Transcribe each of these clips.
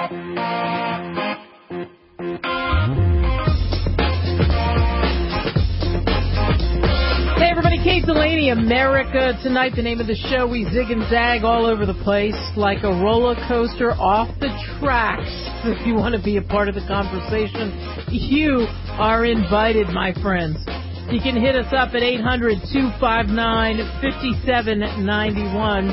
Hey everybody, Kate Delaney, America Tonight. The name of the show. We zig and zag all over the place like a roller coaster off the tracks. If you want to be a part of the conversation, you are invited, my friends. You can hit us up at 800-259-5791.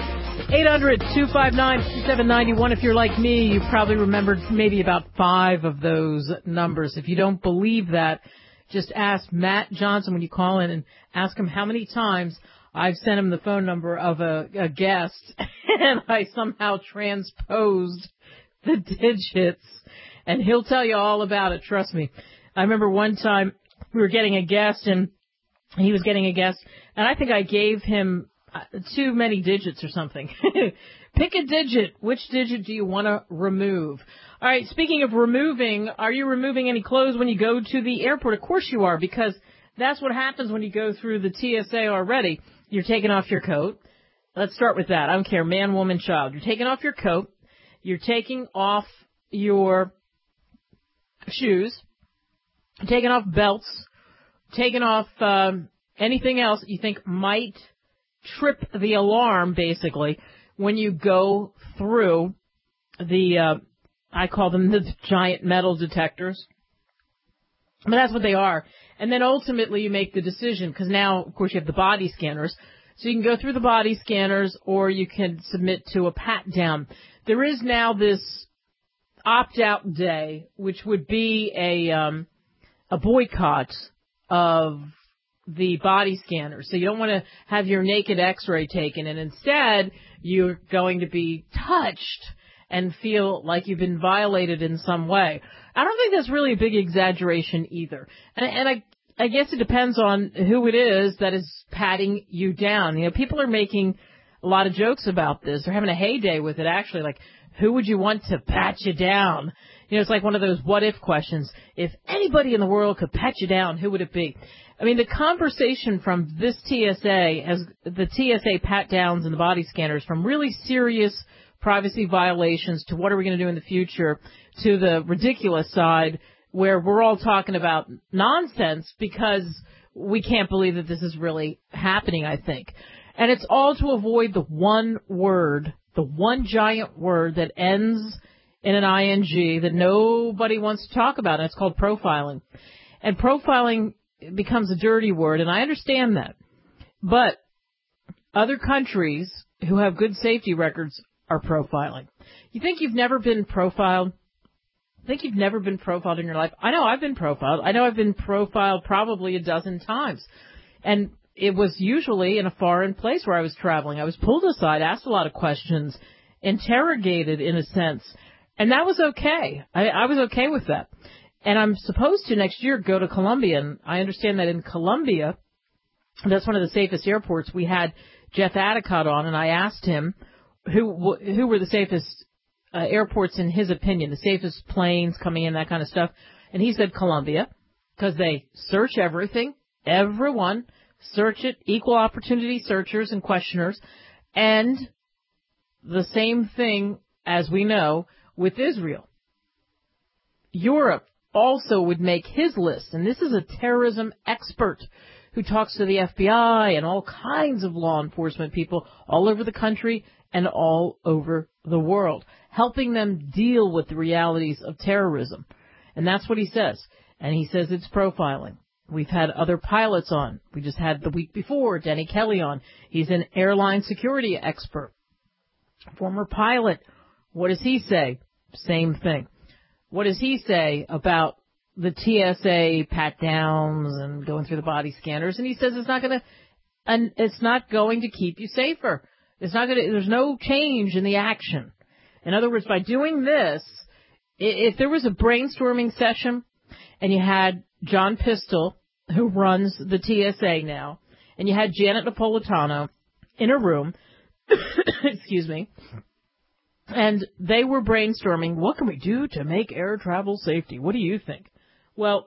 800-259-5791. If you're like me, you probably remembered maybe about 5 of those numbers. If you don't believe that, just ask Matt Johnson when you call in and ask him how many times I've sent him the phone number of a guest and I somehow transposed the digits, and he'll tell you all about it. Trust me. I remember one time we were getting a guest and he was getting a guest, and I think I gave him too many digits or something. Pick a digit. Which digit do you want to remove? All right, speaking of removing, are you removing any clothes when you go to the airport? Of course you are, because that's what happens when you go through the TSA already. You're taking off your coat. Let's start with that. I don't care, man, woman, child. You're taking off your coat. You're taking off your shoes. Taking off belts. Taking off anything else that you think might trip the alarm, basically, when you go through the, I call them the giant metal detectors. But that's what they are. And then ultimately you make the decision, because now, of course, you have the body scanners. So you can go through the body scanners, or you can submit to a pat-down. There is now this opt-out day, which would be a boycott of the body scanner. So you don't want to have your naked x-ray taken, and instead you're going to be touched and feel like you've been violated in some way. I don't think that's really a big exaggeration either. And I guess it depends on who it is that is patting you down. You know, people are making a lot of jokes about this. They're having a heyday with it, actually. Like, who would you want to pat you down? You know, it's like one of those what-if questions. If anybody in the world could pat you down, who would it be? I mean, the conversation from this TSA, as the TSA pat-downs and the body scanners, from really serious privacy violations to what are we going to do in the future, to the ridiculous side where we're all talking about nonsense because we can't believe that this is really happening, I think. And it's all to avoid the one word, the one giant word that ends in an ing that nobody wants to talk about, and it's called profiling. And profiling becomes a dirty word, and I understand that. But other countries who have good safety records are profiling. You think you've never been profiled? Think you've never been profiled in your life? I know I've been profiled. I know I've been profiled probably a dozen times. And it was usually in a foreign place where I was traveling. I was pulled aside, asked a lot of questions, interrogated in a sense. And that was okay. I was okay with that. And I'm supposed to next year go to Colombia. And I understand that in Colombia, that's one of the safest airports. We had Jeff Adicott on, and I asked him who were the safest airports in his opinion, the safest planes coming in, that kind of stuff. And he said Colombia, because they search everything, everyone, search it, equal opportunity searchers and questioners. And the same thing, as we know, with Israel. Europe also would make his list, and this is a terrorism expert who talks to the FBI and all kinds of law enforcement people all over the country and all over the world, helping them deal with the realities of terrorism. And that's what he says. And he says it's profiling. We've had other pilots on. We just had the week before Denny Kelly on. He's an airline security expert, former pilot. What does he say? Same thing. What does he say about the TSA pat-downs and going through the body scanners? And he says it's not going to keep you safer. There's no change in the action. In other words, by doing this, if there was a brainstorming session and you had John Pistol, who runs the TSA now, and you had Janet Napolitano in a room, excuse me, and they were brainstorming, what can we do to make air travel safety? What do you think? Well,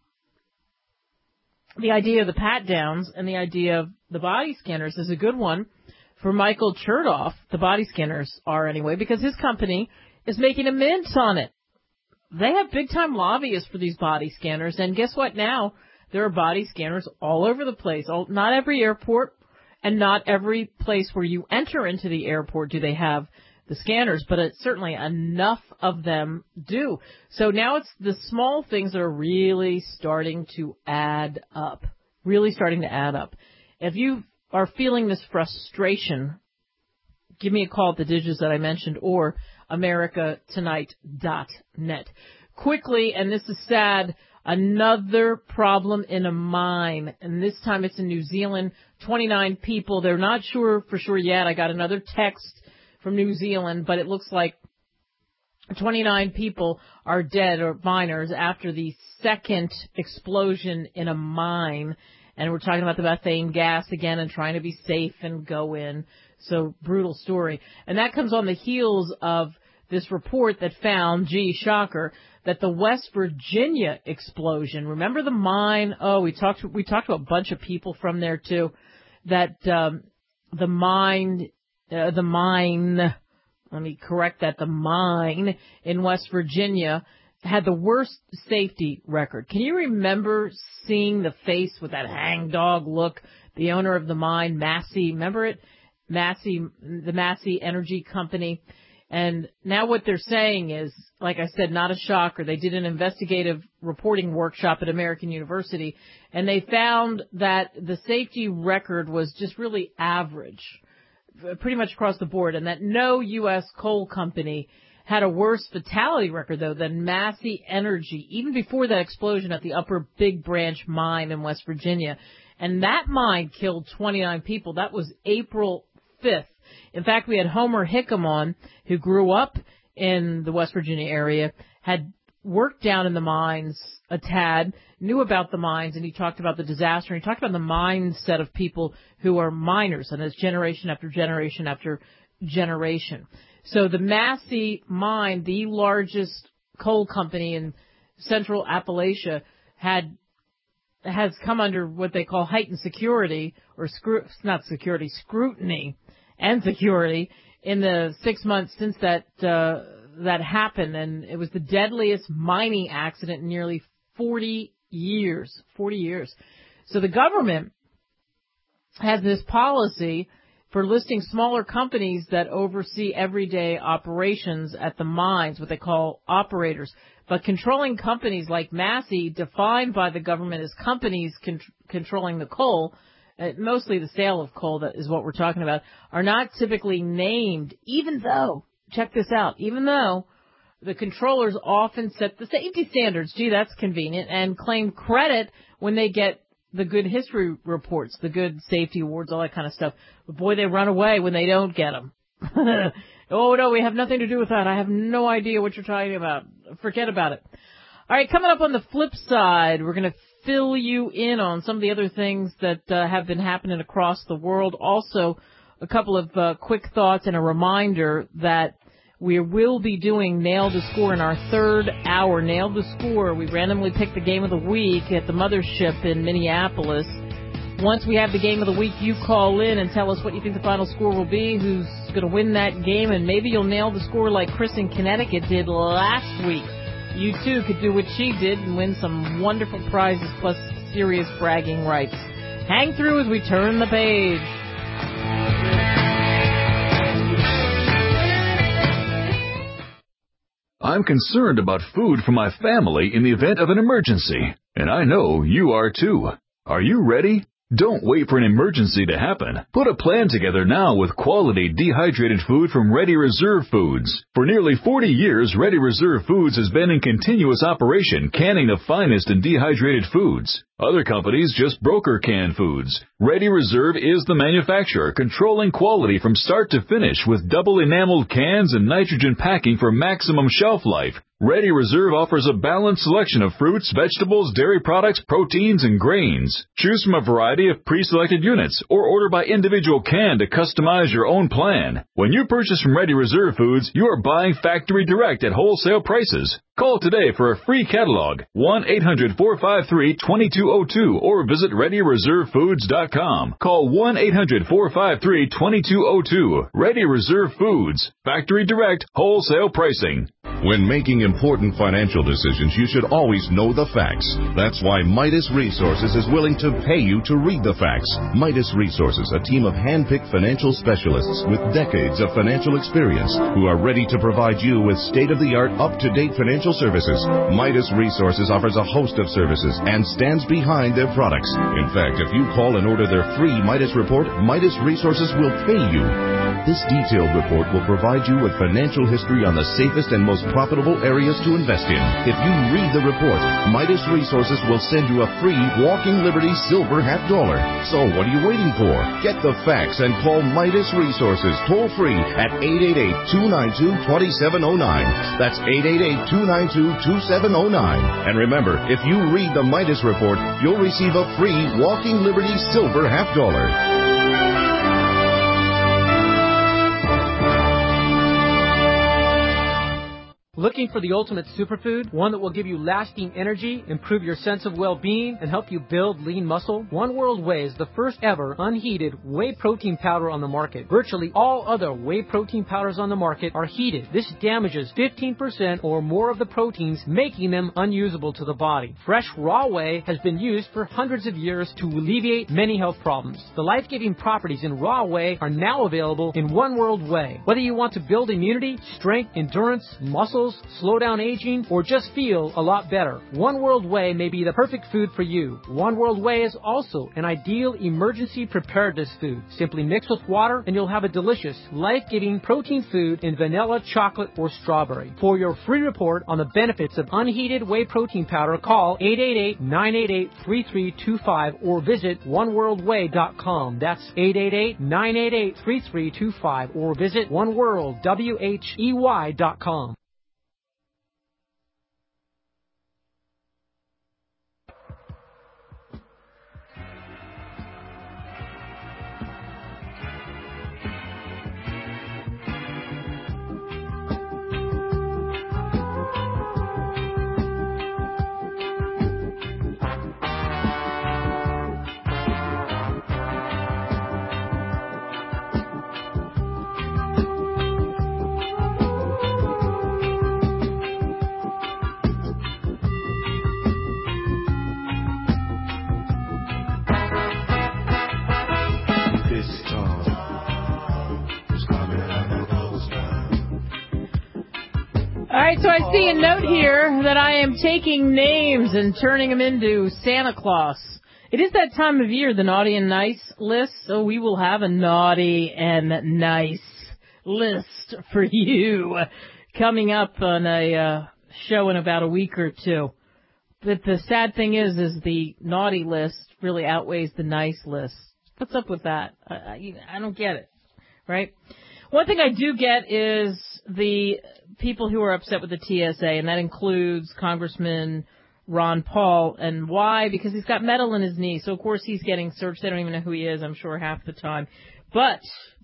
the idea of the pat-downs and the idea of the body scanners is a good one for Michael Chertoff. The body scanners are anyway, because his company is making a mint on it. They have big-time lobbyists for these body scanners, and guess what now? There are body scanners all over the place. Not every airport and not every place where you enter into the airport do they have the scanners, but it's certainly enough of them do. So now it's the small things that are really starting to add up. Really starting to add up. If you are feeling this frustration, give me a call at the digits that I mentioned or americatonight.net. Quickly, and this is sad, another problem in a mine, and this time it's in New Zealand. 29 people. They're not sure for sure yet. I got another text from New Zealand, but it looks like 29 people are dead, or miners, after the second explosion in a mine. And we're talking about the methane gas again and trying to be safe and go in. So, brutal story. And that comes on the heels of this report that found, gee, shocker, that the West Virginia explosion, remember the mine? Oh, we talked to a bunch of people from there too, that the mine in West Virginia had the worst safety record. Can you remember seeing the face with that hangdog look, the owner of the mine, Massey, remember it? The Massey Energy Company. And now what they're saying is, like I said, not a shocker. They did an investigative reporting workshop at American University, and they found that the safety record was just really average, pretty much across the board, and that no U.S. coal company had a worse fatality record, though, than Massey Energy, even before that explosion at the Upper Big Branch mine in West Virginia. And that mine killed 29 people. That was April 5th. In fact, we had Homer Hickam on, who grew up in the West Virginia area, had worked down in the mines a tad, knew about the mines, and he talked about the disaster. He talked about the mindset of people who are miners, and it's generation after generation after generation. So the Massey mine, the largest coal company in central Appalachia, has come under what they call heightened security, or scrutiny and security in the 6 months since that happened. And it was the deadliest mining accident in nearly 40 years. 40 years. So the government has this policy for listing smaller companies that oversee everyday operations at the mines, what they call operators. But controlling companies like Massey, defined by the government as companies controlling the coal, mostly the sale of coal, that is what we're talking about, are not typically named, even though, check this out, even though the controllers often set the safety standards, gee, that's convenient, and claim credit when they get the good history reports, the good safety awards, all that kind of stuff. But boy, they run away when they don't get them. Oh, no, we have nothing to do with that. I have no idea what you're talking about. Forget about it. All right, coming up on the flip side, we're going to fill you in on some of the other things that have been happening across the world. Also, a couple of quick thoughts and a reminder that we will be doing Nail the Score in our third hour. Nail the Score. We randomly pick the game of the week at the mothership in Minneapolis. Once we have the game of the week, you call in and tell us what you think the final score will be, who's going to win that game, and maybe you'll nail the score like Chris in Connecticut did last week. You, too, could do what she did and win some wonderful prizes plus serious bragging rights. Hang through as we turn the page. I'm concerned about food for my family in the event of an emergency, and I know you are too. Are you ready? Don't wait for an emergency to happen. Put a plan together now with quality dehydrated food from Ready Reserve Foods. For nearly 40 years, Ready Reserve Foods has been in continuous operation, canning the finest in dehydrated foods. Other companies just broker canned foods. Ready Reserve is the manufacturer, controlling quality from start to finish with double enameled cans and nitrogen packing for maximum shelf life. Ready Reserve offers a balanced selection of fruits, vegetables, dairy products, proteins, and grains. Choose from a variety of pre-selected units or order by individual can to customize your own plan. When you purchase from Ready Reserve Foods, you are buying factory direct at wholesale prices. Call today for a free catalog, 1-800-453-2202, or visit ReadyReserveFoods.com. Call 1-800-453-2202. Ready Reserve Foods. Factory direct, wholesale pricing. When making important financial decisions, you should always know the facts. That's why Midas Resources is willing to pay you to read the facts. Midas Resources, a team of hand-picked financial specialists with decades of financial experience who are ready to provide you with state-of-the-art, up-to-date financial services. Midas Resources offers a host of services and stands behind their products. In fact, if you call and order their free Midas report, Midas Resources will pay you. This detailed report will provide you with financial history on the safest and most profitable areas to invest in. If you read the report, Midas Resources will send you a free Walking Liberty silver $50. So what are you waiting for? Get the facts and call Midas Resources toll free at 888-292-2709. That's 888-292-2709. And remember, if you read the Midas report, you'll receive a free Walking Liberty silver $50. Looking for the ultimate superfood? One that will give you lasting energy, improve your sense of well-being, and help you build lean muscle? One World Whey is the first ever unheated whey protein powder on the market. Virtually all other whey protein powders on the market are heated. This damages 15% or more of the proteins, making them unusable to the body. Fresh raw whey has been used for hundreds of years to alleviate many health problems. The life-giving properties in raw whey are now available in One World Whey. Whether you want to build immunity, strength, endurance, muscles, slow down aging, or just feel a lot better, One World Whey may be the perfect food for you. One World Whey is also an ideal emergency preparedness food. Simply mix with water and you'll have a delicious, life-giving protein food in vanilla, chocolate, or strawberry. For your free report on the benefits of unheated whey protein powder, call 888-988-3325 or visit oneworldwhey.com. That's 888-988-3325 or visit oneworldwhey.com. All right, so I see a note here that I am taking names and turning them into Santa Claus. It is that time of year, the naughty and nice list, so we will have a naughty and nice list for you coming up on a show in about a week or two. But the sad thing is the naughty list really outweighs the nice list. What's up with that? I don't get it, right? One thing I do get is the people who are upset with the TSA, and that includes Congressman Ron Paul. And why? Because he's got metal in his knee, so of course he's getting searched. They don't even know who he is, I'm sure, half the time. But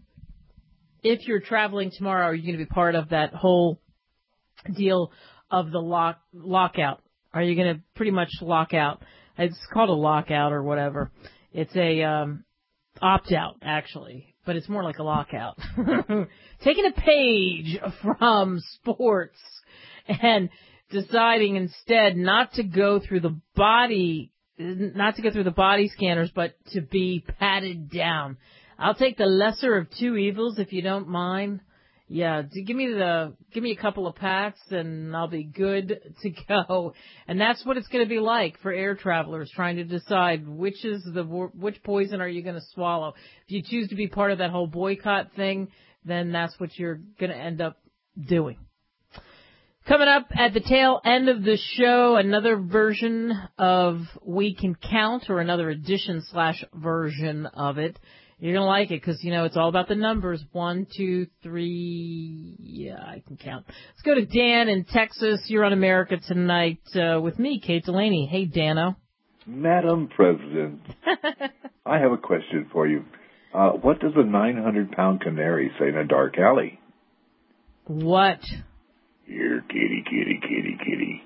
if you're traveling tomorrow, are you going to be part of that whole deal of the lockout? Are you going to pretty much lock out? It's called a lockout or whatever. It's a opt-out, actually. But it's more like a lockout. Taking a page from sports and deciding instead not to go through the body scanners, but to be patted down. I'll take the lesser of two evils if you don't mind. Yeah, give me a couple of pats and I'll be good to go. And that's what it's going to be like for air travelers trying to decide which poison are you going to swallow. If you choose to be part of that whole boycott thing, then that's what you're going to end up doing. Coming up at the tail end of the show, another version of We Can Count, or another edition/version of it. You're going to like it because, it's all about the numbers. 1, 2, 3. Yeah, I can count. Let's go to Dan in Texas. You're on America Tonight with me, Kate Delaney. Hey, Dano. Madam President, I have a question for you. What does a 900-pound canary say in a dark alley? What? Here, kitty, kitty, kitty, kitty.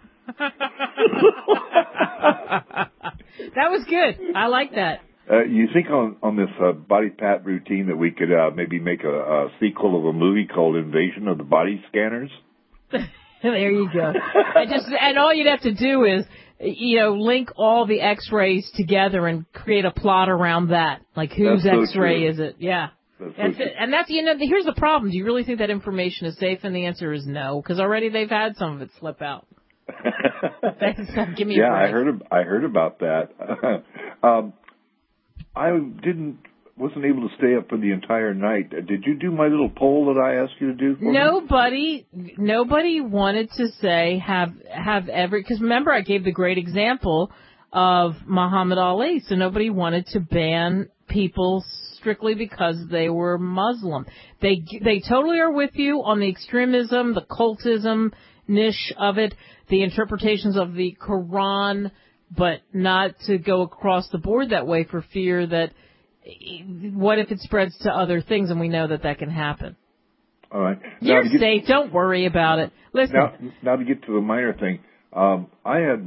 That was good. I like that. You think on this body pat routine that we could maybe make a sequel of a movie called Invasion of the Body Scanners? There you go. And all you'd have to do is, link all the X-rays together and create a plot around that. Like whose X-ray is it? Yeah. That's it. And that's, here's the problem. Do you really think that information is safe? And the answer is no, because already they've had some of it slip out. Give me a break. I heard about that. I wasn't able to stay up for the entire night. Did you do my little poll that I asked you to do? Nobody wanted to say have every, because remember I gave the great example of Muhammad Ali, so nobody wanted to ban people strictly because they were Muslim. They totally are with you on the extremism, the cultism niche of it, the interpretations of the Quran, but not to go across the board that way for fear that what if it spreads to other things, and we know that can happen. All right. You're safe. Don't worry about it. Listen. Now to get to the miner thing, I had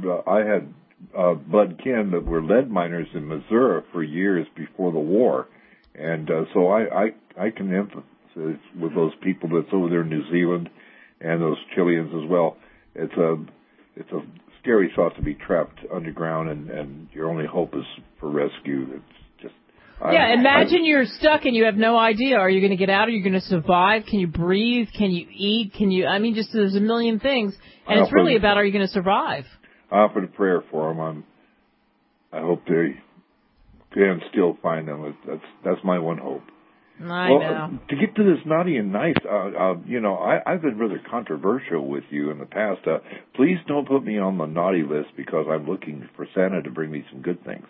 blood kin that were lead miners in Missouri for years before the war, and so I can empathize with those people that's over there in New Zealand and those Chileans as well. It's a scary thought to be trapped underground, and your only hope is for rescue. It's just imagine you're stuck and you have no idea. Are you going to get out? Are you going to survive? Can you breathe? Can you eat? Just there's a million things, and it's really about, are you going to survive? I offered a prayer for them. I hope they can still find them. That's my one hope. I know. To get to this naughty and nice, I've been rather controversial with you in the past. Please don't put me on the naughty list because I'm looking for Santa to bring me some good things.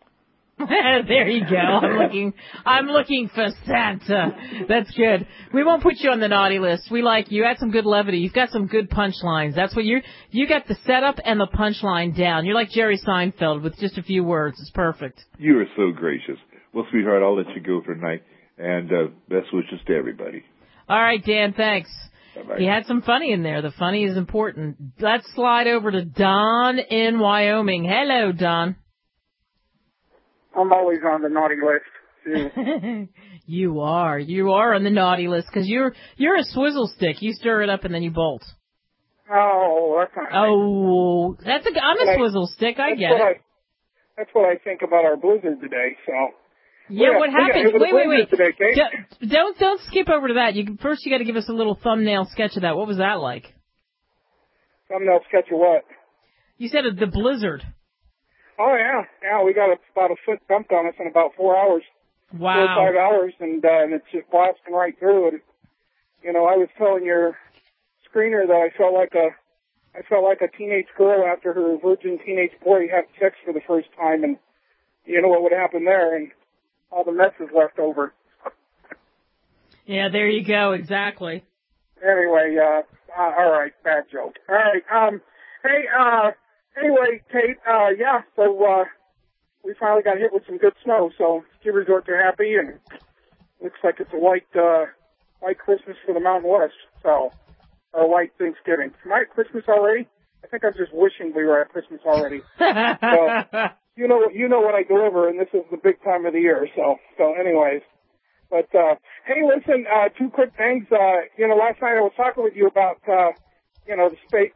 There you go. I'm looking for Santa. That's good. We won't put you on the naughty list. We like you. Had some good levity. You've got some good punchlines. That's what you got the setup and the punchline down. You're like Jerry Seinfeld with just a few words. It's perfect. You are so gracious. Well, sweetheart, I'll let you go for tonight. And best wishes to everybody. All right, Dan, thanks. Bye-bye. You had some funny in there. The funny is important. Let's slide over to Don in Wyoming. Hello, Don. I'm always on the naughty list. You are on the naughty list because you're a swizzle stick. You stir it up and then you bolt. Oh, that's not right. Oh, I'm a swizzle stick. I get it. That's what I think about our blizzard today. So. Yeah, what happened? Wait. Today, Kate. Don't skip over to that. First, you got to give us a little thumbnail sketch of that. What was that like? Thumbnail sketch of what? You said the blizzard. Oh yeah. We got about a foot dumped on us in about 4 hours. Wow. 4 or 5 hours, and it's just blasting right through. And I was telling your screener that I felt like a teenage girl after her virgin teenage boy had sex for the first time, and you know what would happen there, and all the mess is left over. Yeah, there you go. Exactly. Anyway, all right, bad joke. All right, anyway, Kate, so we finally got hit with some good snow, so ski resorts are happy, and looks like it's a white Christmas for the Mountain West, or white Thanksgiving. Am I at Christmas already? I think I'm just wishing we were at Christmas already. So, you know what I deliver, and this is the big time of the year. So anyways, but hey, listen, two quick things. Last night I was talking with you about the space,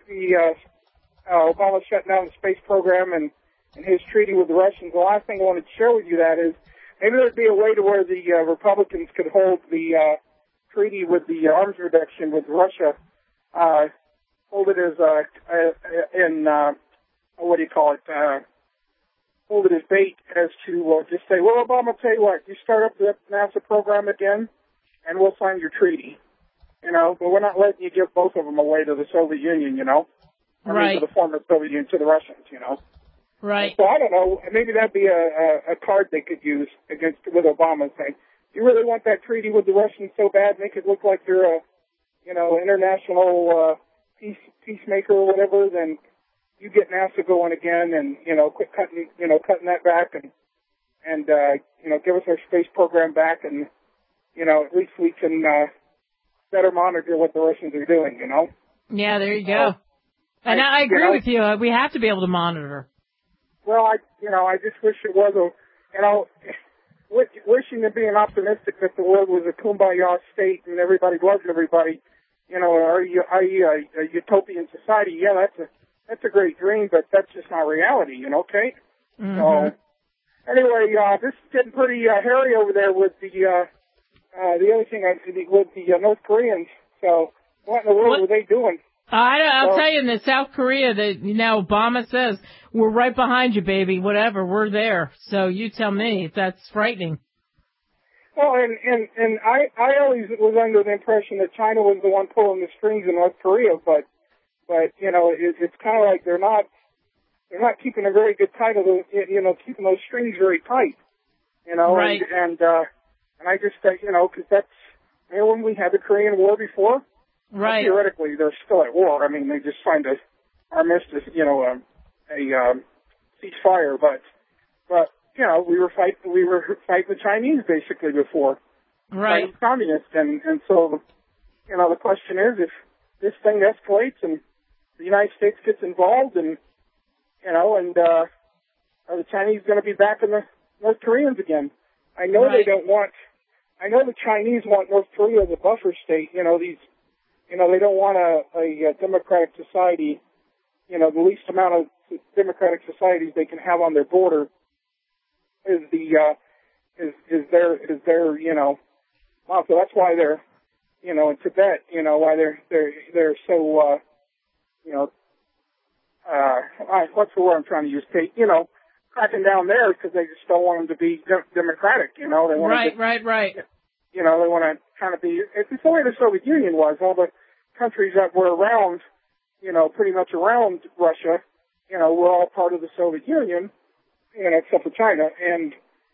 Obama shutting down the space program and his treaty with the Russians. The last thing I wanted to share with you that is maybe there'd be a way to where the Republicans could hold the treaty with the arms reduction with Russia. Hold it as hold it as bait as to just say, well, Obama, I'll tell you what, you start up the NASA program again, and we'll sign your treaty. But we're not letting you give both of them away to the Soviet Union, Right. To the former Soviet Union, to the Russians, Right. So I don't know. Maybe that'd be a card they could use with Obama, saying, "You really want that treaty with the Russians so bad, make it look like you're a, international peacemaker or whatever, then you get NASA going again, and quit cutting that back, and give us our space program back, and at least we can better monitor what the Russians are doing, Yeah, there you go. And I agree with you. We have to be able to monitor. Well, I just wish it was wishing and being optimistic that the world was a kumbaya state and everybody loves everybody, or a utopian society. Yeah, that's a great dream, but that's just not reality, Kate? Mm-hmm. So, anyway, this is getting pretty hairy over there with the other thing with the North Koreans. So, what in the world were they doing? I'll tell you, in the South Korea, Obama says, we're right behind you, baby, whatever, we're there. So you tell me if that's frightening. Well, and I always was under the impression that China was the one pulling the strings in North Korea, but it's kind of like they're not keeping a very good tight of keeping those strings very tight, Right. and I just, because that's, when we had the Korean War before, right. Theoretically, they're still at war. I mean, they just signed a armistice, a ceasefire, but we were fighting the Chinese basically before, right? Fighting communists, and so the question is, if this thing escalates and the United States gets involved, and are the Chinese going to be back in the North Koreans again? I know right. I know the Chinese want North Korea as a buffer state. They don't want a democratic society. The least amount of democratic societies they can have on their border is their well, so that's why they're in Tibet. Why they're so what's the word I'm trying to use, Kate? Cracking down there because they just don't want them to be democratic. They want right. They want to kind of be. It's the way the Soviet Union was. All the countries that were around, pretty much around Russia, were all part of the Soviet Union, except for China, and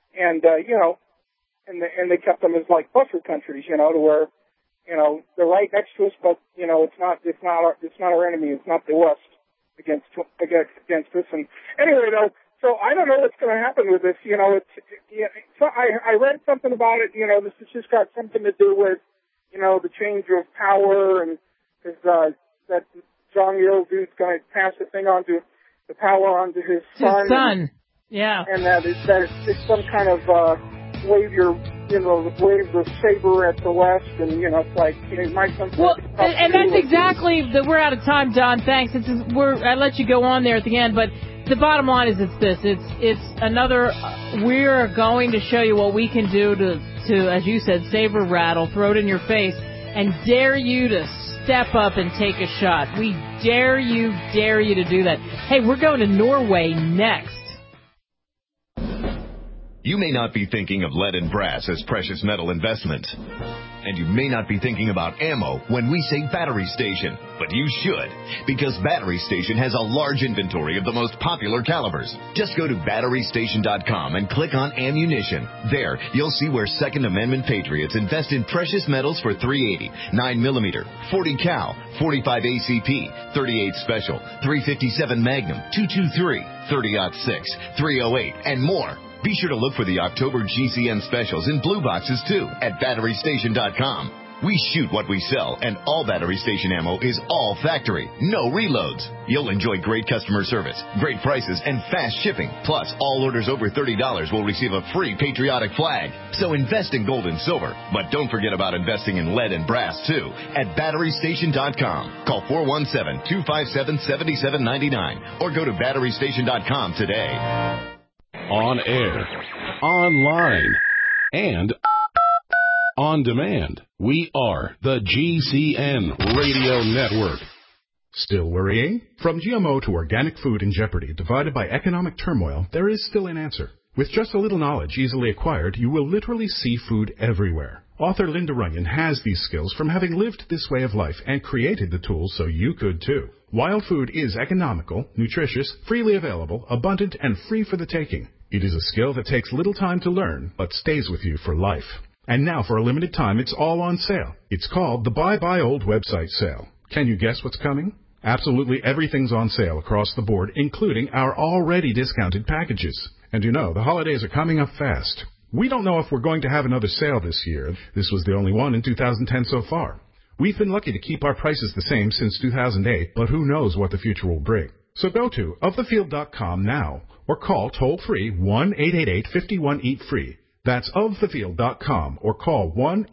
they kept them as like buffer countries, to where, they're right next to us, but it's not our enemy. It's not the West against us. And anyway, though. So I don't know what's going to happen with this. So I read something about it. This has just got something to do with, the change of power, and that Jong Il dude's going to pass the power onto his son. His son, yeah. And that it's some kind of wave the saber at the West, and it's like my son. Well, and that's exactly that. We're out of time, Don. Thanks. I let you go on there at the end, but. The bottom line is it's another, we're going to show you what we can do to, as you said, saber rattle, throw it in your face, and dare you to step up and take a shot. We dare you to do that. Hey, we're going to Norway next. You may not be thinking of lead and brass as precious metal investments. And you may not be thinking about ammo when we say Battery Station, but you should, because Battery Station has a large inventory of the most popular calibers. Just go to BatteryStation.com and click on Ammunition. There, you'll see where Second Amendment patriots invest in precious metals for .380, 9mm, 40 cal, 45 ACP, 38 Special, 357 Magnum, 223, 30-06, 308, and more. Be sure to look for the October GCN specials in blue boxes, too, at BatteryStation.com. We shoot what we sell, and all Battery Station ammo is all factory, no reloads. You'll enjoy great customer service, great prices, and fast shipping. Plus, all orders over $30 will receive a free patriotic flag. So invest in gold and silver, but don't forget about investing in lead and brass, too, at BatteryStation.com. Call 417-257-7799 or go to BatteryStation.com today. On air, online, and on demand. We are the GCN Radio Network. Still worrying? From GMO to organic food in jeopardy, divided by economic turmoil, there is still an answer. With just a little knowledge easily acquired, you will literally see food everywhere. Author Linda Runyon has these skills from having lived this way of life and created the tools so you could too. Wild food is economical, nutritious, freely available, abundant, and free for the taking. It is a skill that takes little time to learn, but stays with you for life. And now, for a limited time, it's all on sale. It's called the Buy Old website sale. Can you guess what's coming? Absolutely everything's on sale across the board, including our already discounted packages. And you know, the holidays are coming up fast. We don't know if we're going to have another sale this year. This was the only one in 2010 so far. We've been lucky to keep our prices the same since 2008, but who knows what the future will bring. So go to ofthefield.com now or call toll-free 1-888-51-EAT-FREE. That's ofthefield.com or call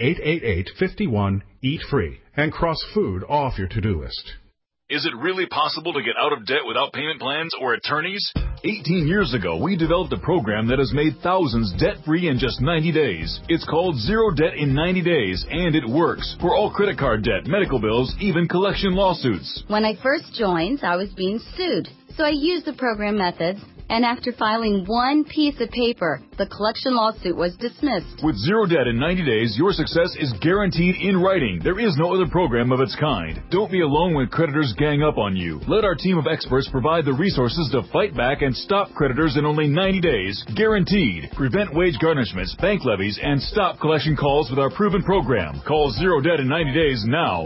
1-888-51-EAT-FREE and cross food off your to-do list. Is it really possible to get out of debt without payment plans or attorneys? 18 years ago, we developed a program that has made thousands debt-free in just 90 days. It's called Zero Debt in 90 Days, and it works for all credit card debt, medical bills, even collection lawsuits. When I first joined, I was being sued, so I used the program methods. And after filing one piece of paper, the collection lawsuit was dismissed. With Zero Debt in 90 days, your success is guaranteed in writing. There is no other program of its kind. Don't be alone when creditors gang up on you. Let our team of experts provide the resources to fight back and stop creditors in only 90 days, guaranteed. Prevent wage garnishments, bank levies, and stop collection calls with our proven program. Call Zero Debt in 90 days now,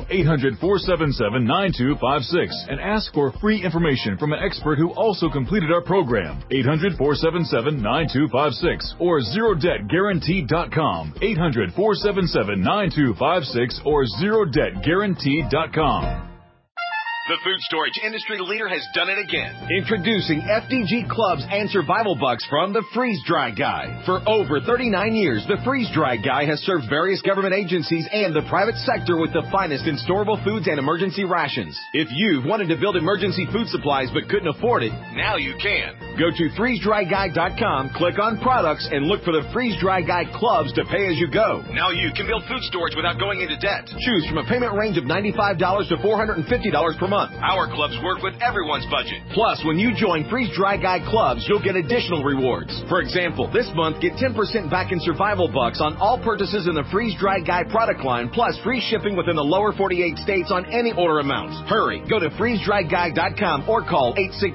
800-477-9256, and ask for free information from an expert who also completed our program. 800-477-9256 or ZeroDebtGuaranteed.com. 800-477-9256 or ZeroDebtGuaranteed.com. The food storage industry leader has done it again. Introducing FDG Clubs and Survival Bucks from the Freeze Dry Guy. For over 39 years, the Freeze Dry Guy has served various government agencies and the private sector with the finest in storable foods and emergency rations. If you've wanted to build emergency food supplies but couldn't afford it, now you can. Go to freezedryguy.com, click on products, and look for the Freeze Dry Guy Clubs to pay as you go. Now you can build food storage without going into debt. Choose from a payment range of $95 to $450 per month. Our clubs work with everyone's budget. Plus, when you join Freeze Dry Guy Clubs, you'll get additional rewards. For example, this month, get 10% back in Survival Bucks on all purchases in the Freeze Dry Guy product line, plus free shipping within the lower 48 states on any order amount. Hurry, go to freezedryguy.com or call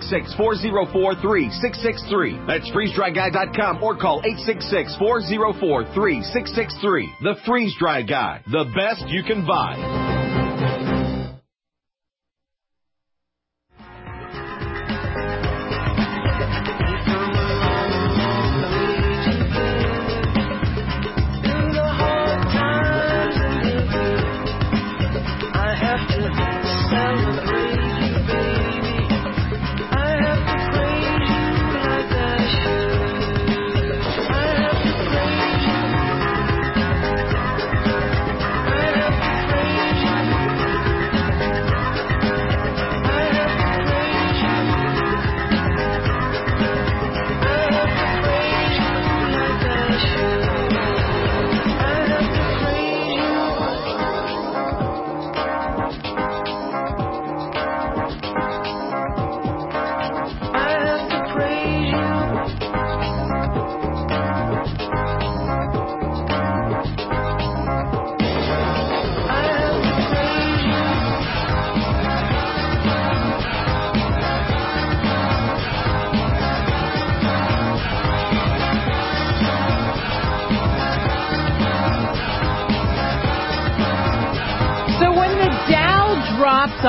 866-404-3663. That's freezedryguy.com or call 866-404-3663. The Freeze Dry Guy, the best you can buy. Drops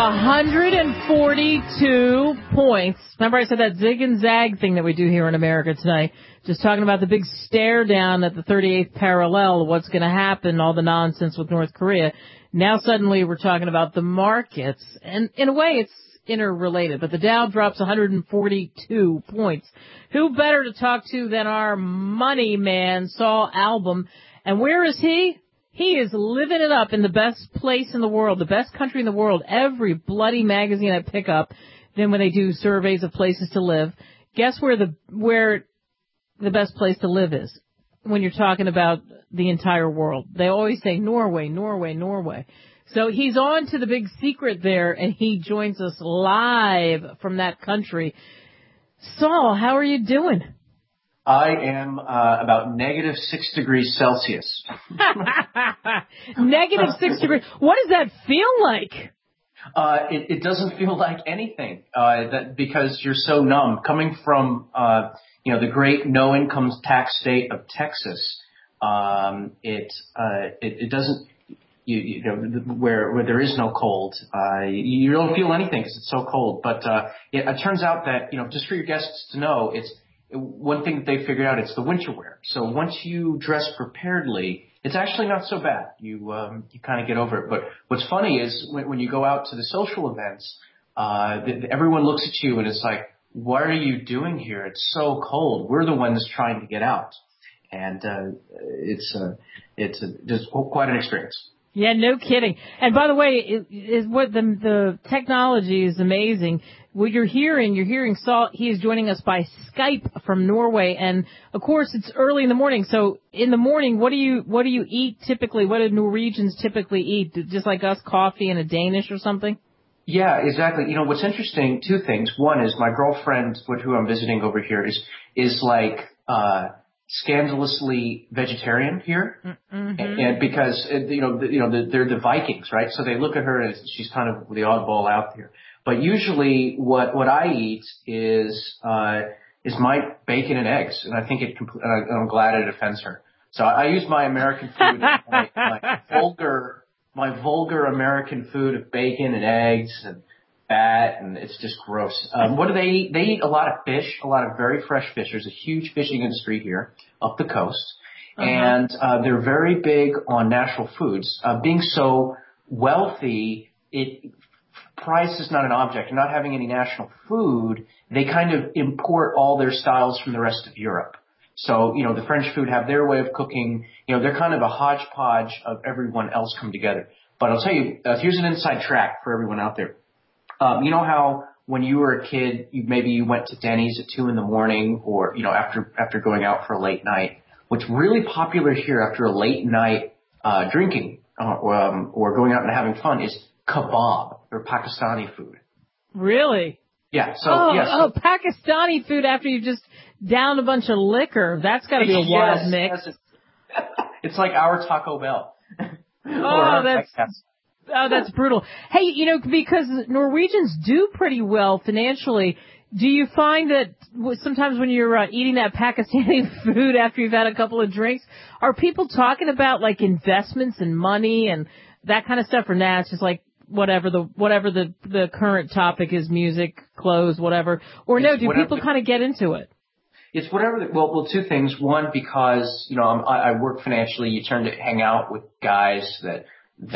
142 points. Remember I said that zig and zag thing that we do here in America tonight? Just talking about the big stare down at the 38th parallel, what's going to happen, all the nonsense with North Korea. Now suddenly we're talking about the markets. And in a way it's interrelated, but the Dow drops 142 points. Who better to talk to than our money man, Saul Albom? And where is he? He is living it up in the best place in the world, the best country in the world. Every bloody magazine I pick up, then when they do surveys of places to live, guess where the best place to live is when you're talking about the entire world. They always say Norway, Norway, Norway. So he's on to the big secret there, and he joins us live from that country. Saul, how are you doing? I am about -6 degrees Celsius. -6 degrees. What does that feel like? It doesn't feel like anything, because you're so numb. Coming from, the great no income tax state of Texas, it doesn't, where there is no cold, you don't feel anything because it's so cold. But, it turns out that, just for your guests to know, it's one thing that they figured out, it's the winter wear. So once you dress preparedly, it's actually not so bad. You kind of get over it. But what's funny is when you go out to the social events, everyone looks at you and it's like, what are you doing here? It's so cold. We're the ones trying to get out. And, it's just quite an experience. Yeah, no kidding. And by the way, the technology is amazing. What you're hearing Saul. He is joining us by Skype from Norway, and of course it's early in the morning. So in the morning, what do you eat typically? What do Norwegians typically eat? Just like us, coffee and a Danish or something? Yeah, exactly. What's interesting, two things. One is my girlfriend, who I'm visiting over here, is like scandalously vegetarian here, and because they're the Vikings, right? So they look at her as she's kind of the oddball out there. But usually, what I eat is my bacon and eggs, and I think I'm glad it offends her. So I use my American food, my vulgar American food of bacon and eggs and fat, and it's just gross. What do they eat? They eat a lot of fish, a lot of very fresh fish. There's a huge fishing industry here up the coast, and they're very big on natural foods. Being so wealthy, price is not an object. Not having any national food, they kind of import all their styles from the rest of Europe. So, the French food have their way of cooking. They're kind of a hodgepodge of everyone else come together. But I'll tell you, here's an inside track for everyone out there. You know how when you were a kid, you went to Denny's at 2 a.m, or, after going out for a late night. What's really popular here after a late night, drinking, or going out and having fun is kebab, or Pakistani food. Really? Yeah. So, Pakistani food after you just downed a bunch of liquor. That's got to be a wild mix. Yes. It's like our Taco Bell. That's brutal. Hey, because Norwegians do pretty well financially, do you find that sometimes when you're eating that Pakistani food after you've had a couple of drinks, are people talking about like investments and money and that kind of stuff, or nah, it's just like whatever the current topic is, music, clothes, whatever, or no, do people kind of get into it? It's whatever. Well, two things. One, because I work financially, you turn to hang out with guys that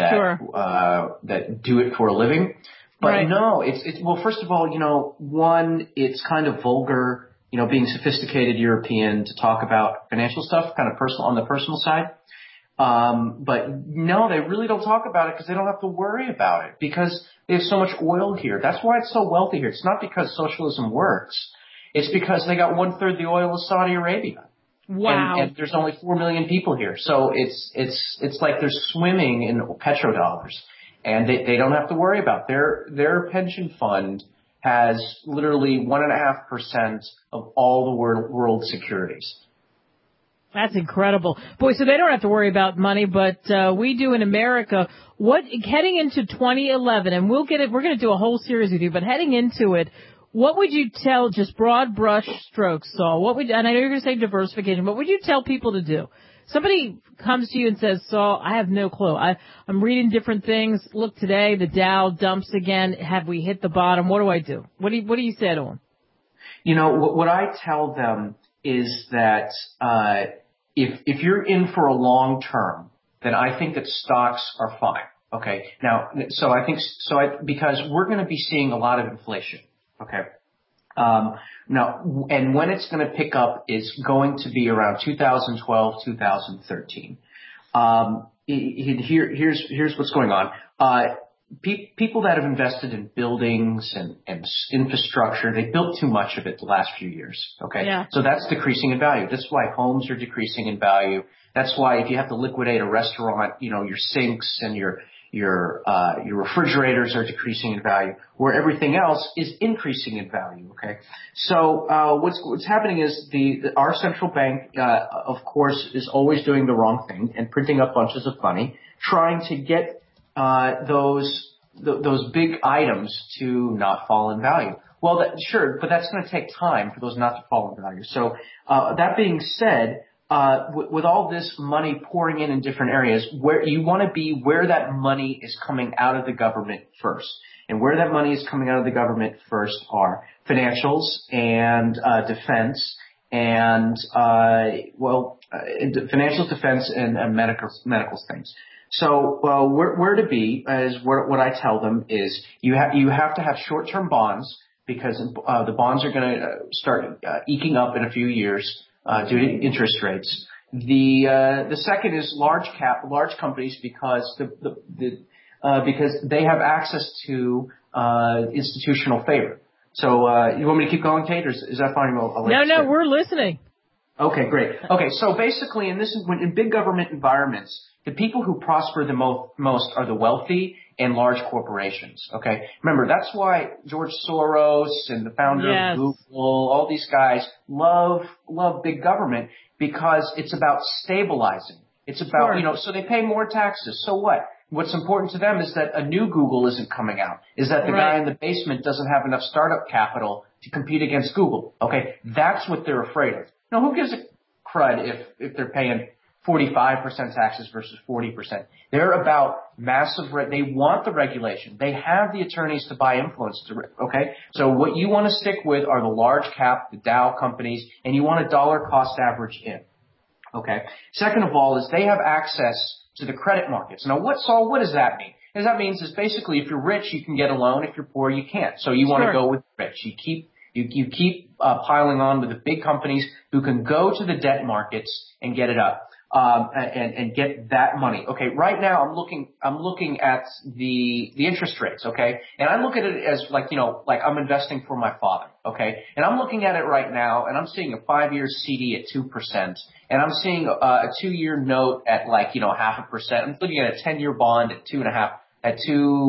do it for a living. But right. No, it's well, first of all, one, it's kind of vulgar, being sophisticated European to talk about financial stuff, kind of personal on the personal side. But no, they really don't talk about it because they don't have to worry about it because they have so much oil here. That's why it's so wealthy here. It's not because socialism works. It's because they got 1/3 the oil of Saudi Arabia. Wow. And there's only 4 million people here. So it's like they're swimming in petrodollars, and they don't have to worry about their pension fund has literally 1.5% of all the world securities. That's incredible. Boy, so they don't have to worry about money, but we do in America. Heading into 2011, and we're going to do a whole series with you, but heading into it, what would you tell, just broad brush strokes, Saul, and I know you're going to say diversification, what would you tell people to do? Somebody comes to you and says, Saul, I have no clue. I'm reading different things. Look, today the Dow dumps again. Have we hit the bottom? What do I do? What do you say to them? What I tell them is that if you're in for a long term, then I think that stocks are fine. Okay. Now, because we're going to be seeing a lot of inflation. Okay. Now, and when it's going to pick up is going to be around 2012, 2013. Here's what's going on. People that have invested in buildings and infrastructure, they built too much of it the last few years. Okay. Yeah. So that's decreasing in value. That's why homes are decreasing in value. That's why if you have to liquidate a restaurant, your sinks and your refrigerators are decreasing in value, where everything else is increasing in value. Okay. So, what's happening is our central bank, of course, is always doing the wrong thing and printing up bunches of money, trying to get those those big items to not fall in value. Well, sure, but that's going to take time for those not to fall in value. So that being said, with all this money pouring in different areas, where you want to be where that money is coming out of the government first. And where that money is coming out of the government first are financials and defense and financials, defense, and medical things. So where to be is what I tell them is you have to have short-term bonds because the bonds are going to start eking up in a few years due to interest rates. The second is large companies because because they have access to institutional favor. So you want me to keep going, Kate, or is that fine? No, we're listening. Okay, great. Okay, so basically, in big government environments, the people who prosper the most are the wealthy and large corporations. Okay, remember that's why George Soros and the founder of Google, all these guys love big government because it's about stabilizing. It's about so they pay more taxes. So what? What's important to them is that a new Google isn't coming out. Is that the guy in the basement doesn't have enough startup capital to compete against Google. Okay, that's what they're afraid of. Now, who gives a crud if they're paying 45% taxes versus 40%? They're about they want the regulation. They have the attorneys to buy influence. Okay? So what you want to stick with are the large cap, the Dow companies, and you want a dollar cost average in. Okay? Second of all is they have access to the credit markets. Now, what does that mean? What that means is basically if you're rich, you can get a loan. If you're poor, you can't. So you want to go with rich. You keep piling on with the big companies who can go to the debt markets and get it up and get that money. Okay, right now I'm looking at the interest rates. Okay, and I look at it as like I'm investing for my father. Okay, and I'm looking at it right now, and I'm seeing a 5-year CD at 2%, and I'm seeing a 2-year note at 0.5%. I'm looking at a 10-year bond at 2.5%. At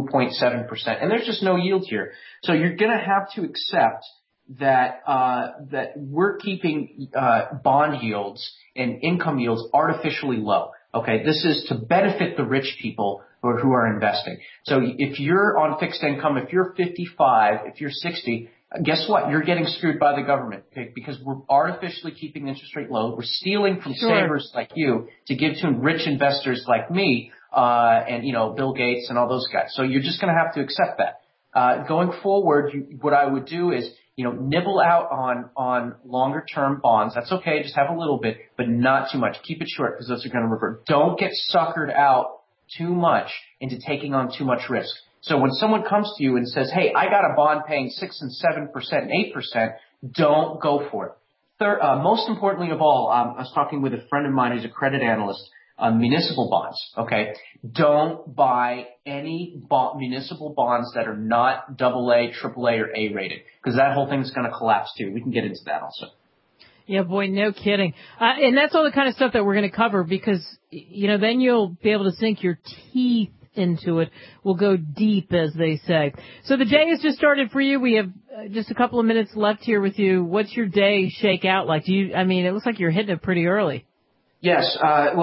2.7%, and there's just no yield here. So you're going to have to accept that we're keeping bond yields and income yields artificially low. Okay, this is to benefit the rich people who are investing. So if you're on fixed income, if you're 55, if you're 60, guess what? You're getting screwed by the government, okay? Because we're artificially keeping the interest rate low. We're stealing from savers like you to give to rich investors like me. And Bill Gates and all those guys. So you're just going to have to accept that. Going forward, what I would do is, nibble out on longer term bonds. That's okay. Just have a little bit, but not too much. Keep it short because those are going to revert. Don't get suckered out too much into taking on too much risk. So when someone comes to you and says, hey, I got a bond paying 6 and 7% and 8%, don't go for it. Third, most importantly of all, I was talking with a friend of mine who's a credit analyst. Municipal bonds, okay? Don't buy any municipal bonds that are not AA, AAA, or A rated, because that whole thing's going to collapse too. We can get into that also. Yeah, boy, no kidding. And that's all the kind of stuff that we're going to cover because, then you'll be able to sink your teeth into it. We'll go deep, as they say. So the day has just started for you. We have just a couple of minutes left here with you. What's your day shake out like? It looks like you're hitting it pretty early. Yes.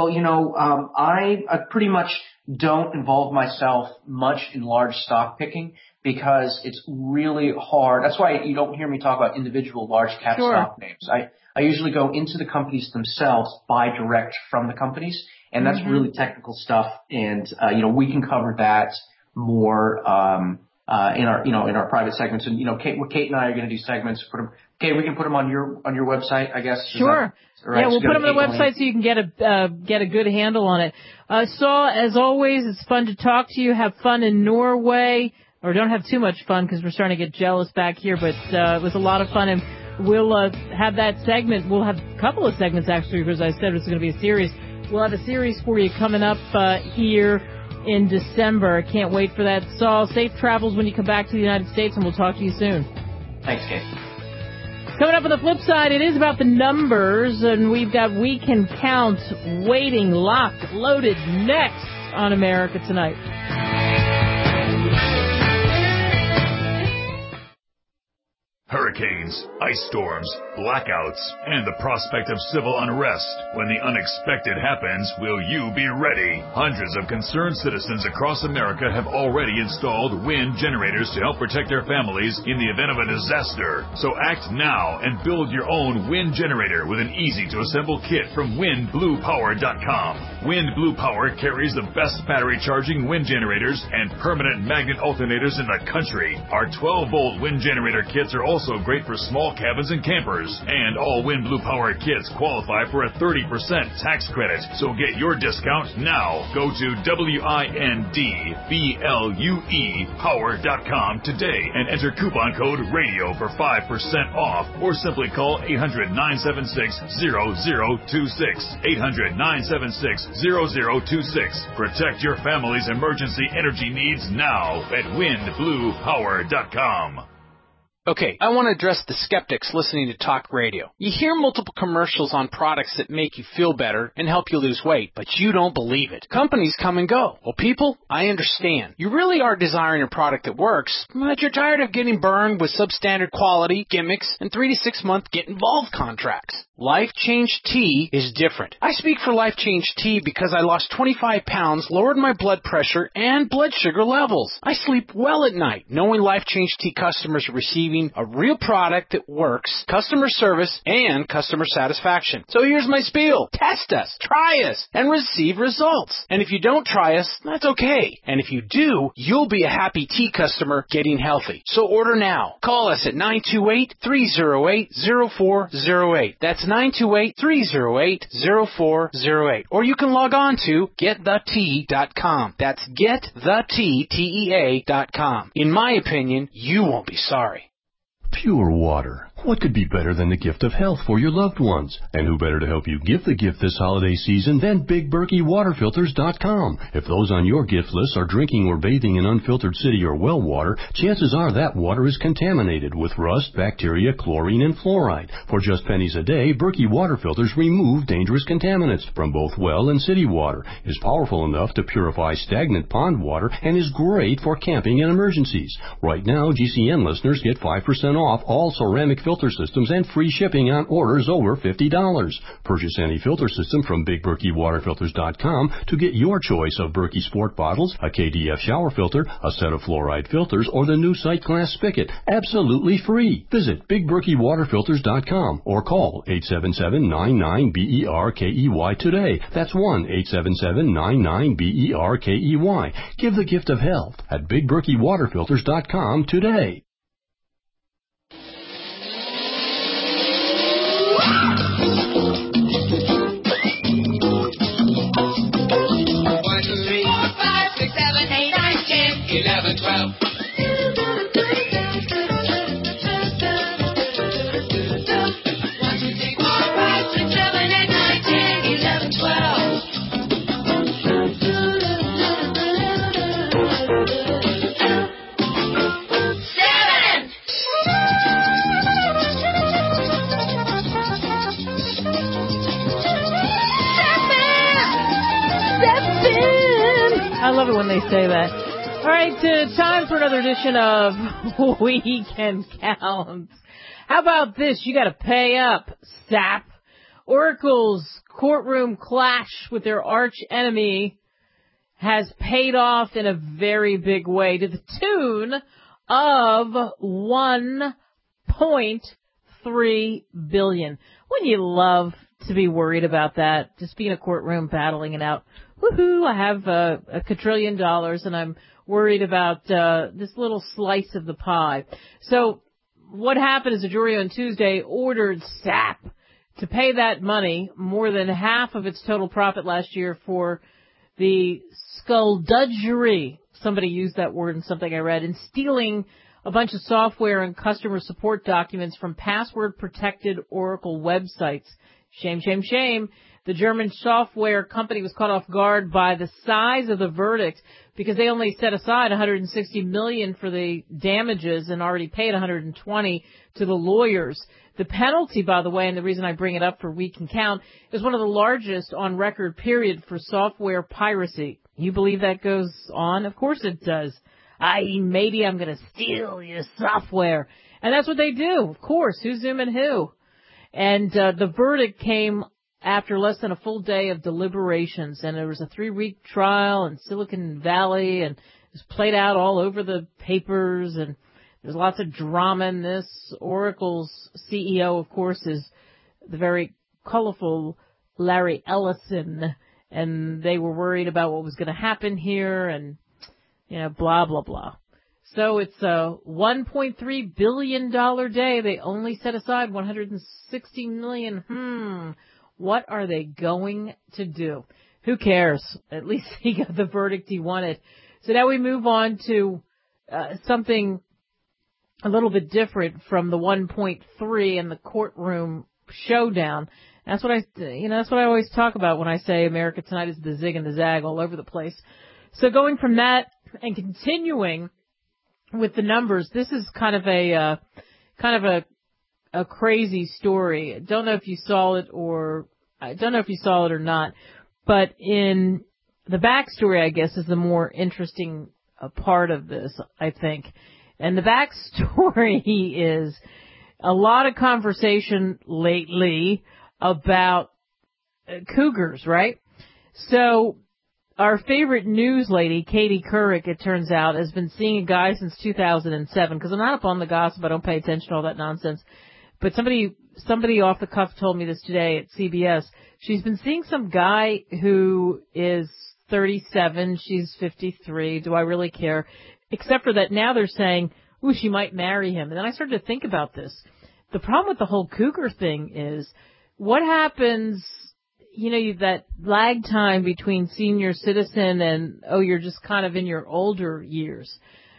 I pretty much don't involve myself much in large stock picking because it's really hard. That's why you don't hear me talk about individual large cap stock names. I usually go into the companies themselves, buy direct from the companies, and that's really technical stuff. And we can cover that more in our private segments. And Kate and I are going to do segments. We can put them on your website, I guess. Sure. Right? Yeah, we'll put them on the website so you can get a good handle on it. Saul, as always, it's fun to talk to you. Have fun in Norway, or don't have too much fun because we're starting to get jealous back here. But it was a lot of fun, and we'll have that segment. We'll have a couple of segments actually, because I said it was going to be a series. We'll have a series for you coming up here in December. I can't wait for that. Saul, safe travels when you come back to the United States, and we'll talk to you soon. Thanks, Kate. Coming up on the flip side, it is about the numbers, and we've got We Can Count waiting, locked, loaded, next on America Tonight. Hurricane hurricanes, ice storms, blackouts, and the prospect of civil unrest. When the unexpected happens, will you be ready? Hundreds of concerned citizens across America have already installed wind generators to help protect their families in the event of a disaster. So act now and build your own wind generator with an easy-to-assemble kit from WindBluePower.com. Wind Blue Power carries the best battery charging wind generators and permanent magnet alternators in the country. Our 12-volt wind generator kits are also great for small cabins and campers. And all Wind Blue Power kits qualify for a 30% tax credit. So get your discount now. Go to WINDBLUE Power.com today and enter coupon code RADIO for 5% off, or simply call 800-976-0026. 800-976-0026. Protect your family's emergency energy needs now at WindBluePower.com. Okay, I want to address the skeptics listening to talk radio. You hear multiple commercials on products that make you feel better and help you lose weight, but you don't believe it. Companies come and go. Well, people, I understand. You really are desiring a product that works, but you're tired of getting burned with substandard quality, gimmicks, and 3 to 6 month get-involved contracts. Life Change Tea is different. I speak for Life Change Tea because I lost 25 pounds, lowered my blood pressure, and blood sugar levels. I sleep well at night, knowing Life Change Tea customers are receiving a real product that works, customer service, and customer satisfaction. So here's my spiel. Test us, try us, and receive results. And if you don't try us, that's okay. And if you do, you'll be a happy tea customer getting healthy. So order now. Call us at 928-308-0408. That's 928-308-0408. Or you can log on to getthetea.com. That's getthetea.com. In my opinion, you won't be sorry. Pure water. What could be better than the gift of health for your loved ones? And who better to help you give the gift this holiday season than BigBerkeyWaterFilters.com? If those on your gift list are drinking or bathing in unfiltered city or well water, chances are that water is contaminated with rust, bacteria, chlorine, and fluoride. For just pennies a day, Berkey Water Filters remove dangerous contaminants from both well and city water, is powerful enough to purify stagnant pond water, and is great for camping and emergencies. Right now, GCN listeners get 5% off all ceramic filter systems and free shipping on orders over $50. Purchase any filter system from BigBerkeyWaterFilters.com to get your choice of Berkey Sport bottles, a KDF shower filter, a set of fluoride filters, or the new sight glass spigot, absolutely free. Visit BigBerkeyWaterFilters.com or call 877-99-BERKEY today. That's 1-877-99-BERKEY. Give the gift of health at BigBerkeyWaterFilters.com today. I love it when they say that. All right, time for another edition of Weekend Counts. How about this? You got to pay up, SAP. Oracle's courtroom clash with their arch enemy has paid off in a very big way to the tune of $1.3 billion. Wouldn't you love to be worried about that? Just be in a courtroom battling it out. Woohoo, I have a quadrillion dollars and I'm worried about this little slice of the pie. So what happened is a jury on Tuesday ordered SAP to pay that money, more than half of its total profit last year, for the skullduggery, somebody used that word in something I read, in stealing a bunch of software and customer support documents from password-protected Oracle websites. Shame, shame, shame. The German software company was caught off guard by the size of the verdict because they only set aside $160 million for the damages and already paid $120 to the lawyers. The penalty, by the way, and the reason I bring it up for Week and Count, is one of the largest on record, period, for software piracy. You believe that goes on? Of course it does. maybe I'm going to steal your software. And that's what they do, of course. Who's zooming who? And the verdict came after less than a full day of deliberations. And there was a 3-week trial in Silicon Valley, and it was played out all over the papers. And there's lots of drama in this. Oracle's CEO, of course, is the very colorful Larry Ellison. And they were worried about what was going to happen here and, blah, blah, blah. So it's a $1.3 billion day. They only set aside $160 million. What are they going to do? Who cares? At least he got the verdict he wanted. So now we move on to something a little bit different from the 1.3 and the courtroom showdown. That's what that's what I always talk about when I say America Tonight is the zig and the zag all over the place. So going from that and continuing with the numbers, this is kind of a crazy story. I don't know if you saw it or not, but in the backstory, I guess, is the more interesting part of this, I think. And the backstory is a lot of conversation lately about cougars, right? So our favorite news lady, Katie Couric, it turns out, has been seeing a guy since 2007, because I'm not up on the gossip. I don't pay attention to all that nonsense. But somebody off the cuff told me this today at CBS. She's been seeing some guy who is 37. She's 53. Do I really care? Except for that now they're saying, ooh, she might marry him. And then I started to think about this. The problem with the whole cougar thing is, what happens, that lag time between senior citizen and, you're just kind of in your older years.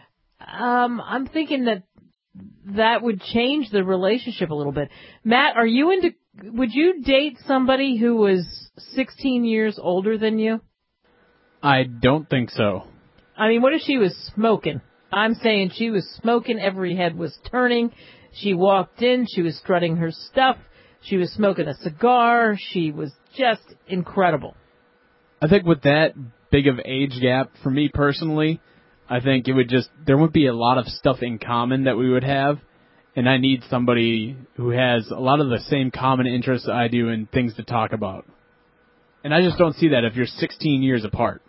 I'm thinking that would change the relationship a little bit. Matt, would you date somebody who was 16 years older than you? I don't think so. I mean, what if she was smoking? I'm saying she was smoking, every head was turning. She walked in, she was strutting her stuff. She was smoking a cigar. She was just incredible. I think with that big of age gap, for me personally, I think there would be a lot of stuff in common that we would have, and I need somebody who has a lot of the same common interests I do and things to talk about. And I just don't see that if you're 16 years apart.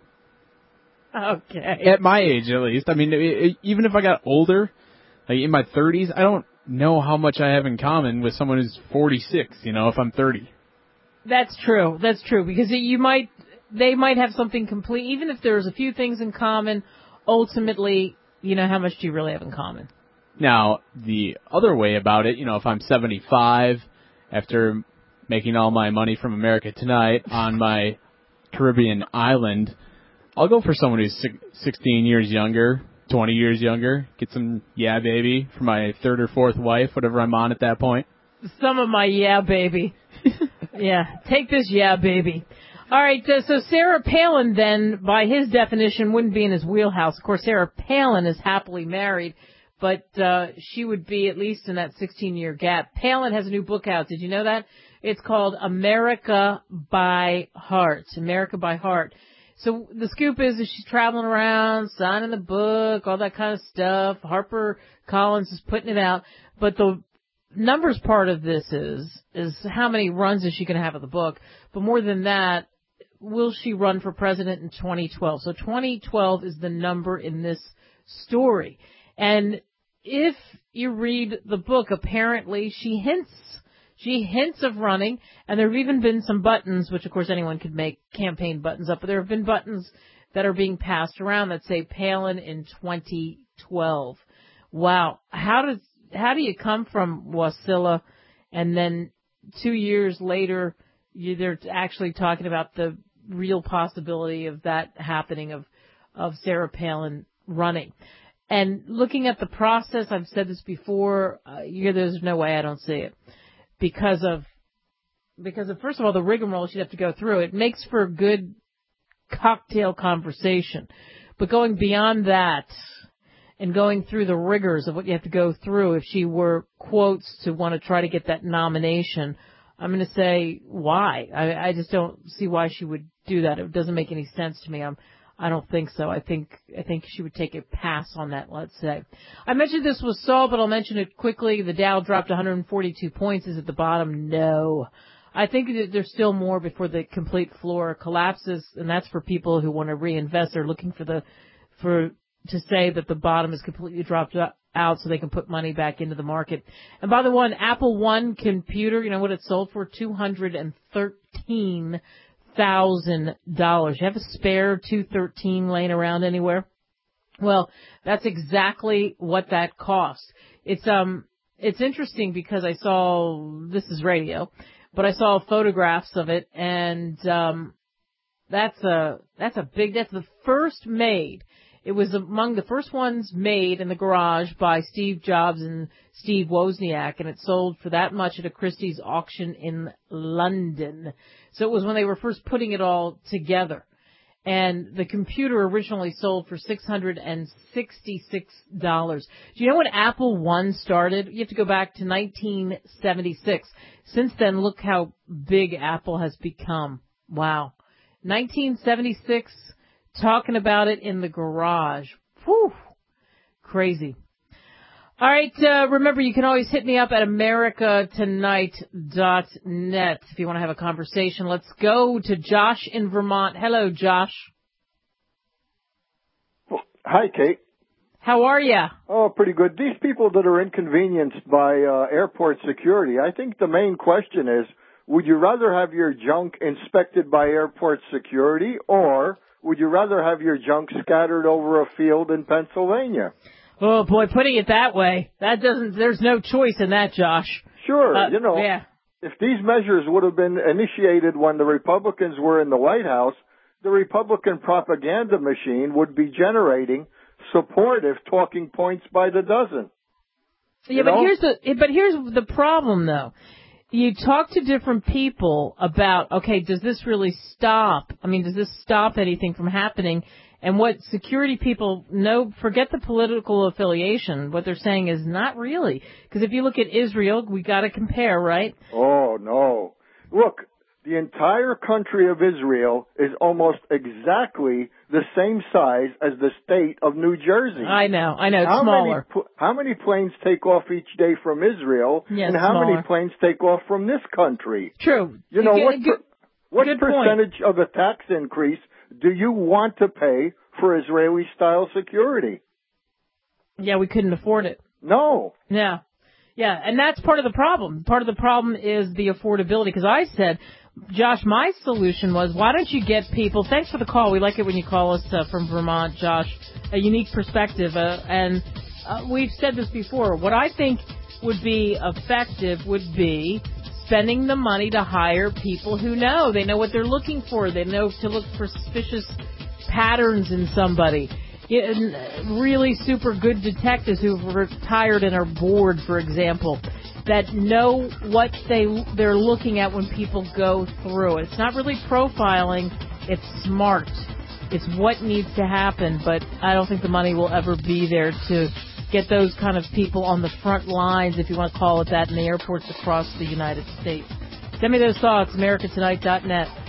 Okay. At my age, at least. I mean, even if I got older, like in my 30s, I don't know how much I have in common with someone who's 46, if I'm 30. That's true, because they might have something complete, even if there's a few things in common, ultimately, how much do you really have in common? Now, the other way about it, if I'm 75, after making all my money from America Tonight on my Caribbean island, I'll go for someone who's 16 years younger, 20 years younger, get some yeah baby for my third or fourth wife, whatever I'm on at that point. Some of my yeah baby. Yeah, take this yeah baby. All right, so Sarah Palin then, by his definition, wouldn't be in his wheelhouse. Of course, Sarah Palin is happily married, but she would be at least in that 16-year gap. Palin has a new book out. Did you know that? It's called America by Heart. America by Heart. So the scoop is she's traveling around, signing the book, all that kind of stuff. Harper Collins is putting it out. But the numbers part of this is how many runs is she going to have of the book? But more than that, will she run for president in 2012? So 2012 is the number in this story. And if you read the book, apparently she hints of running, and there have even been some buttons, which of course anyone could make campaign buttons up, but there have been buttons that are being passed around that say Palin in 2012. Wow. How do you come from Wasilla and then 2 years later they're actually talking about the real possibility of that happening, of Sarah Palin running? And looking at the process, I've said this before, there's no way I don't see it. Because of first of all, the rigmarole she'd have to go through. It makes for a good cocktail conversation. But going beyond that and going through the rigors of what you have to go through if she were, quotes, to want to try to get that nomination, I'm going to say why. I just don't see why she would do that. It doesn't make any sense to me. I'm I don't think so. I think she would take a pass on that, let's say. I mentioned this was Saul, but I'll mention it quickly. The Dow dropped 142 points. Is at the bottom? No. I think that there's still more before the complete floor collapses, and that's for people who want to reinvest. They're looking to say that the bottom is completely dropped out so they can put money back into the market. And by the way, Apple One computer, you know what it sold for? $213,000. You have a spare 213 laying around anywhere? Well, that's exactly what that cost. It's interesting because I saw, this is radio, but I saw photographs of it, and that's the first made. It was among the first ones made in the garage by Steve Jobs and Steve Wozniak, and it sold for that much at a Christie's auction in London. So it was when they were first putting it all together. And the computer originally sold for $666. Do you know when Apple One started? You have to go back to 1976. Since then, look how big Apple has become. Wow. 1976, talking about it in the garage. Whew. Crazy. All right, remember, you can always hit me up at americatonight.net if you want to have a conversation. Let's go to Josh in Vermont. Hello, Josh. Hi, Kate. How are you? Oh, pretty good. These people that are inconvenienced by airport security, I think the main question is, would you rather have your junk inspected by airport security, or would you rather have your junk scattered over a field in Pennsylvania? Oh, boy, putting it that way, there's no choice in that, Josh. Sure, yeah. If these measures would have been initiated when the Republicans were in the White House, the Republican propaganda machine would be generating supportive talking points by the dozen. Yeah, but here's the problem, though. You talk to different people about, okay, does this really stop? I mean, does this stop anything from happening? And what security people know, forget the political affiliation. What they're saying is not really. Because if you look at Israel, we got to compare, right? Oh, no. Look, the entire country of Israel is almost exactly the same size as the state of New Jersey. I know, it's smaller. How many planes take off each day from Israel? Yes, and how smaller. many planes take off from this country? True. You know, what good percentage of a tax increase do you want to pay for Israeli-style security? Yeah, we couldn't afford it. No. Yeah. Yeah, and that's part of the problem. Part of the problem is the affordability, because I said, Josh, my solution was, why don't you get people, thanks for the call, we like it when you call us from Vermont, Josh, a unique perspective, and we've said this before, what I think would be effective would be spending the money to hire people who know. They know what they're looking for. They know to look for suspicious patterns in somebody. Really super good detectives who've retired and are bored, for example, that know what they're looking at when people go through it. It's not really profiling. It's smart. It's what needs to happen, but I don't think the money will ever be there to get those kind of people on the front lines, if you want to call it that, in the airports across the United States. Send me those thoughts, americatonight.net.